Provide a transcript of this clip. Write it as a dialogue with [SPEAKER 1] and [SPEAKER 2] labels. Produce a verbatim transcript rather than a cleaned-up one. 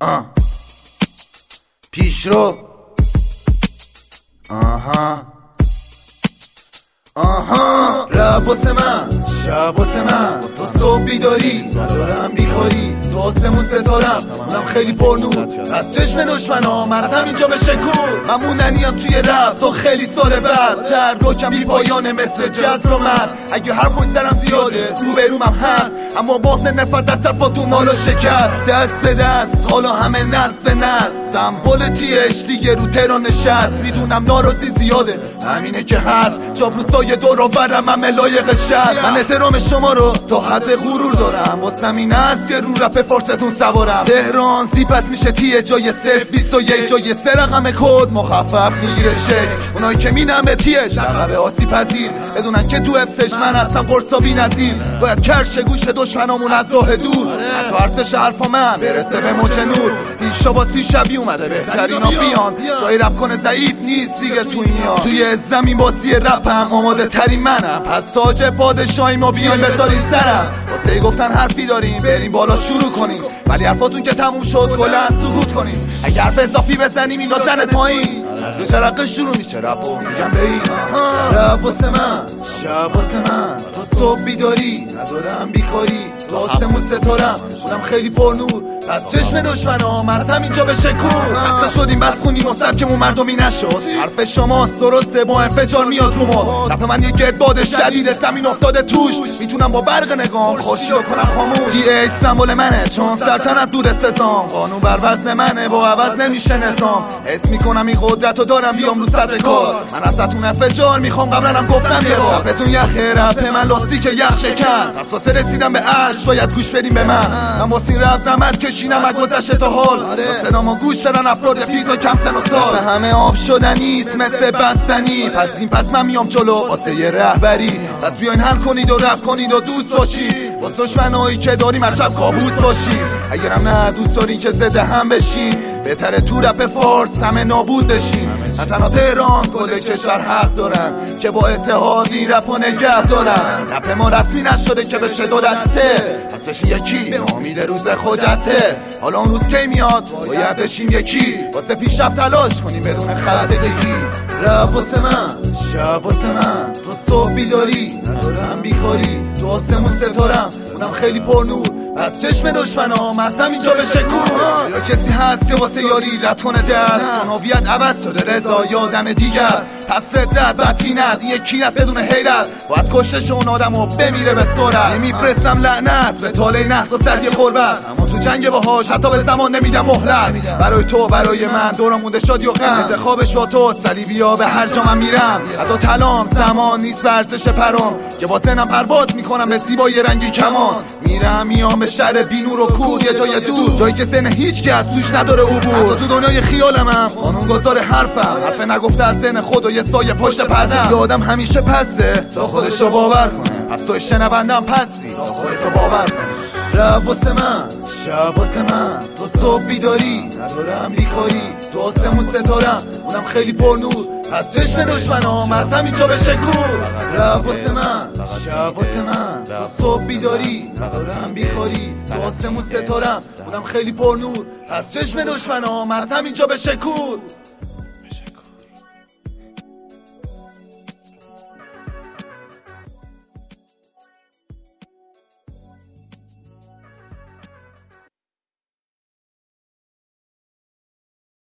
[SPEAKER 1] آه پیش رو آها آها رب واسه من شب واسه من تو صبح بیداری ندارم بیکاری تو آسمون ستارم منم خیلی پرنور از چشم دشمنا منم اینجا به شکور من موندنیم توی رب تو خیلی سال بعد در روکم بی پایانه مثل جزر و مرد اگه هر پشت درم زیاده رو برومم هست اما باز نفت دستت با تو نال و شکست دست به دست حالا همه نسل به نسل سمبول تیش دیگه رو تهران نشست میدونم ناراضی زیاده همینه که هست چاپلوسای دور و برم همه لایق شست من احترام شما رو تا حد غرور دارم واسم این است که رو رپ فارستون سوارم تهران سی پس میشه تیه جای صرف بیست و یک جای سه رقم کد مخفف میگیره شک اونایی که مینم به تیه لقب آسی پذیر بدونن که تو افسش من هستم قرصا بی نظیر باید کرش گوش دشمنامون از راه دور حتی عرصش حرفا من برسه به موج نور پیشا باز پیشبی اومده بهترینا بیان جای رپ کنه ضعیف نیست دیگه توی میان توی زمین باسی رپم آماده ترین منم پس تاج پادشاهی ما بیاین بذارین سرم واسه گفتن حرفی داریم بریم بالا شروع کنیم ولی حرفاتون که تموم شد کلا سکوت کنیم اگر حرف اضافی بزنیم اینا زنت پایین از یه شرقه شروع میشه رپو میگم به این رپ واسه من شب واسه من تو صبح بیداری ندارم بیکاری تو آسمون ستارم اونم خیلی پرنور از چشم دشمنا منم اینجا به شکور خسته شدیم بس خونیم و سبکمون مردمی نشد حرف شماست درسته با انفجار میاد رو ما رپ من یه گردباد شدیده زمین افتاده توش میتونم با برق نگام خوشی کنم خاموش دی ایچ سمبل منه چون سلطنت دور سزام قانون بر وزن منه با عوض نمیشه نظام حس میکنم این قدرتو دارم بیام رو صدر کار من ازتون انفجار میخوام قبلنم گفتم یه بار رپتون یخه رپ من لاستیک یخ شکن اساس رسیدم به عرش باید گوش بدیم به من من واسه این رپ زحمت کشیدم از گذشته تا حال واسه نامو گوش بدن افراد پیک و کم سن و سال به همه آب شدنیست مثل بستنی پس این پس من میام جلو واسه یه رهبری پس بیاین حل کنید و رپ کنید و دوست باشید واسه دشمنایی که داریم هر شب کابوس باشید اگرم نه دوست دارین که زده هم بشین بهتره تو رپ فارس همه نابود بشین نه تنها تهران کل کشور حق دارن که با اتحادی رپ و نگه دارن رپ ما رسمی نشده که بشه دو دسته پس بشین یکی امید روز خجسته حالا اون روز کی میاد باید بشیم یکی واسه پیشرفت تلاش کنیم بدون خستگی رپ واسه من شب واسه من تو صبح بیداری ندارم بیکاری تو آسمون ستارم اونم خیلی پرنور از چشم دشمنا منم اینجا به شکور یا کسی هست که واسه یاری رد کنه دست چون هویت عوض شده رضا یادم دیگه است پس فدرت بدتینت یکی نست بدون حیرت باید کشش اون آدم و بمیره به سرعت نمیفرستم لعنت به تاله نحس و سردی قربت اما تو جنگ باهاش حتی به زمان نمیدم مهلت برای تو برای من دورم مونده شادی و غم انتخابش با تو صلیبیا به هر جا من میرم حتی تلام زمان نیست ورزش پرام که با سنم پرواز میکنم به زیبای رنگی کمان میرم میام به شهر بینور و کور یه جای دور جایی که سن هیچ کس توش نداره عبور حتی تو دنیای خیالمم قانون گذار حرفم حرف نگفته از سن خود و یه سایه پشت پردم یه آدم همیشه پسته تا خودشو باور کنه از تو شنوندم پسی تا خودتو باور کنه رپ واسه من شب واسه من تو صبح بیداری ندارم بیکاری تو آسمون ستارم اونم خیلی پرنور از چشم دشمنا منم اینجا به شکور رپ واسه من شب واسه من تو صبح بیداری ندارم بیکاری تو آسمون ستارم اونم خیلی پرنور از چشم دشمنا منم اینجا به شکور